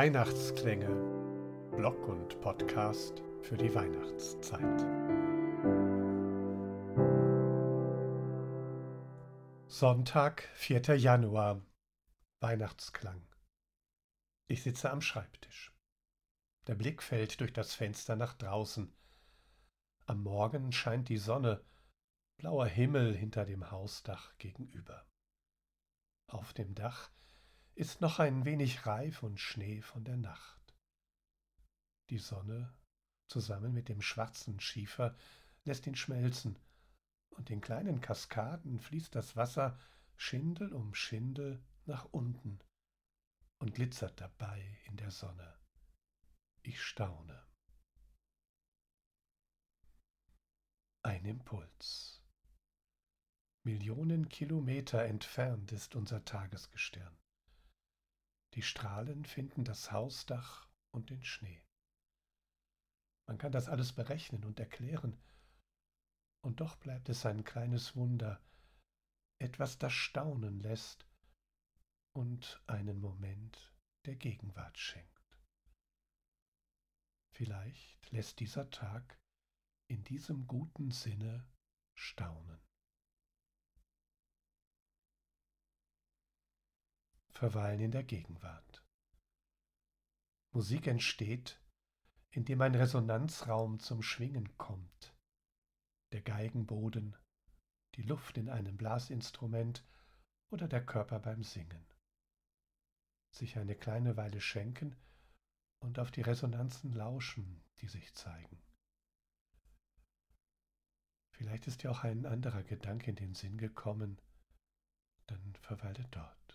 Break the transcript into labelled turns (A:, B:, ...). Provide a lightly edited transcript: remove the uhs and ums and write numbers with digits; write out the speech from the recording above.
A: Weihnachtsklänge, Blog und Podcast für die Weihnachtszeit. Sonntag, 4. Januar, Weihnachtsklang. Ich sitze am Schreibtisch. Der Blick fällt durch das Fenster nach draußen. Am Morgen scheint die Sonne, blauer Himmel hinter dem Hausdach gegenüber. Auf dem Dach ist noch ein wenig Reif und Schnee von der Nacht. Die Sonne, zusammen mit dem schwarzen Schiefer, lässt ihn schmelzen, und in kleinen Kaskaden fließt das Wasser Schindel um Schindel nach unten und glitzert dabei in der Sonne. Ich staune. Ein Impuls. Millionen Kilometer entfernt ist unser Tagesgestirn. Die Strahlen finden das Hausdach und den Schnee. Man kann das alles berechnen und erklären, und doch bleibt es ein kleines Wunder, etwas, das staunen lässt und einen Moment der Gegenwart schenkt. Vielleicht lässt dieser Tag in diesem guten Sinne staunen. Verweilen in der Gegenwart. Musik entsteht, indem ein Resonanzraum zum Schwingen kommt. Der Geigenboden, die Luft in einem Blasinstrument oder der Körper beim Singen. Sich eine kleine Weile schenken und auf die Resonanzen lauschen, die sich zeigen. Vielleicht ist dir auch ein anderer Gedanke in den Sinn gekommen, dann verweile dort.